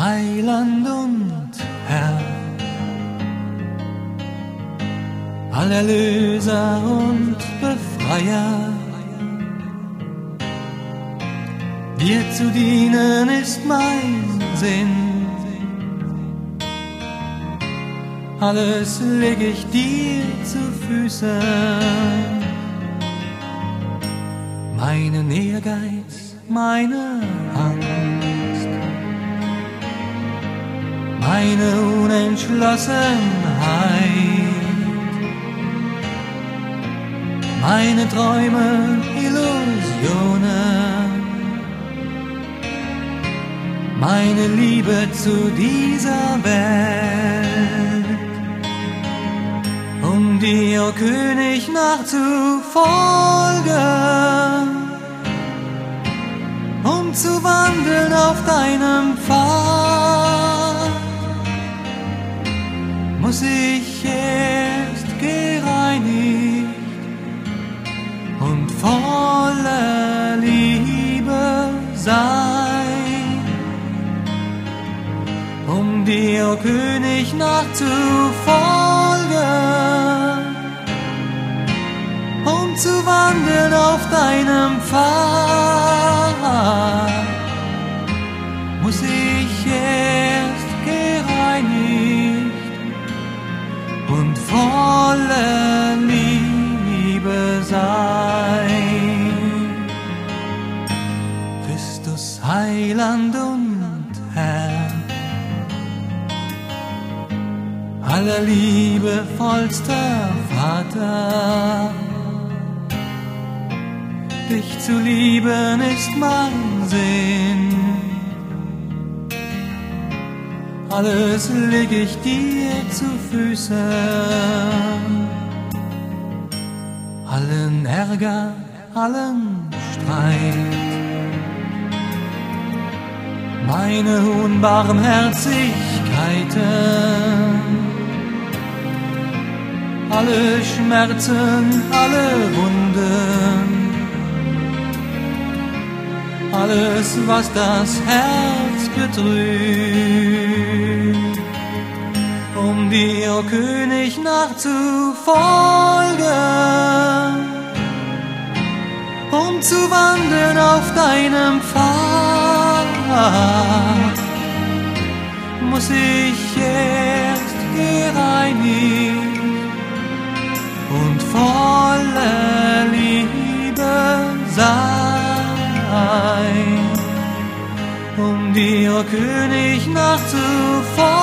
Heiland und Herr, Allerlöser und Befreier. Dir zu dienen ist mein Sinn, alles leg ich dir zu Füßen. Meinen Ehrgeiz, meine Angst, meine Unentschlossenheit, meine Träume, Illusionen, meine Liebe zu dieser Welt, um dir, o König, nachzufolgen, um zu wandeln auf deinem Pfad, muss ich erst gereinigt und voller Liebe sein, um dir, o König, nachzufolgen, um zu wandeln auf deinem Pfad, muss ich erst gereinigt und voller Liebe sein. Christus, Heiland und Herr, allerliebevollster Vater, dich zu lieben ist mein Sinn, alles leg ich dir zu Füßen. Allen Ärger, allen Streit, meine Unbarmherzigkeiten, alle Schmerzen, alle Wunden, alles, was das Herz betrübt, um dir, o König, nachzufolgen, um zu wandeln auf deinem Pfad, muss ich erst gereinigt und voller Liebe sein, um dir, o König, nachzufolgen,